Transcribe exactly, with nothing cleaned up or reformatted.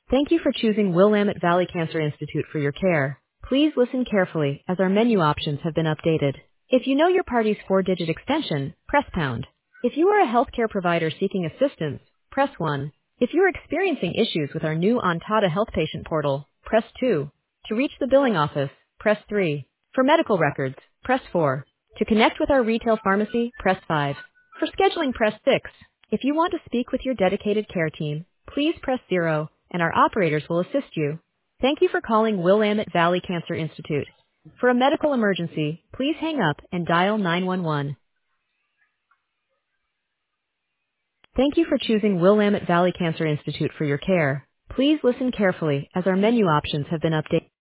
Thank you for choosing Willamette Valley Cancer Institute for your care. Please listen carefully as our menu options have been updated. If you know your party's four-digit extension, press pound. If you are a healthcare provider seeking assistance, press one. If you're experiencing issues with our new Ontada Health Patient Portal, press two. To reach the billing office, press three. For medical records, press four. To connect with our retail pharmacy, press five. For scheduling, press six. If you want to speak with your dedicated care team, please press zero, and our operators will assist you. Thank you for calling Willamette Valley Cancer Institute. For a medical emergency, please hang up and dial nine one one. Thank you for choosing Willamette Valley Cancer Institute for your care. Please listen carefully as our menu options have been updated.